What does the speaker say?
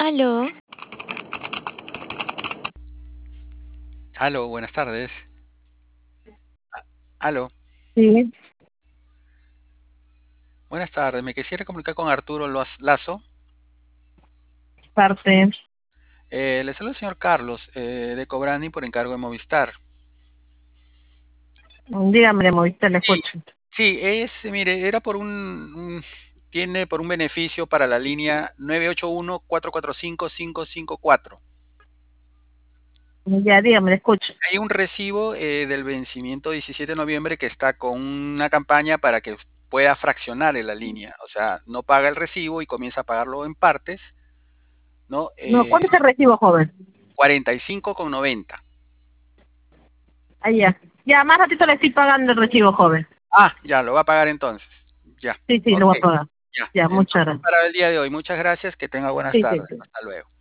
Aló, Aló, buenas tardes. Aló, Sí, buenas tardes. Me quisiera comunicar con Arturo Lazo. parte. Le saluda el señor Carlos de Cobrani por encargo de Movistar. Dígame, de Movistar, le Sí, escucho. sí, mire, era tiene por un beneficio para la línea 981-445-554. Ya, dígame, le escucho. Hay un recibo del vencimiento 17 de noviembre que está con una campaña para que pueda fraccionar en la línea. O sea, no paga el recibo y comienza a pagarlo en partes, ¿no? No, ¿cuánto es el recibo, joven? 45,90. Ah, ya. Ya, más ratito le estoy pagando el recibo, joven. Ah, ya, lo va a pagar entonces. Ya, Sí, sí, lo ok, voy a pagar. ya. Ya, muchas Entonces, gracias. para el día de hoy, muchas gracias, que tenga buenas Sí, sí, tardes. sí. Hasta luego.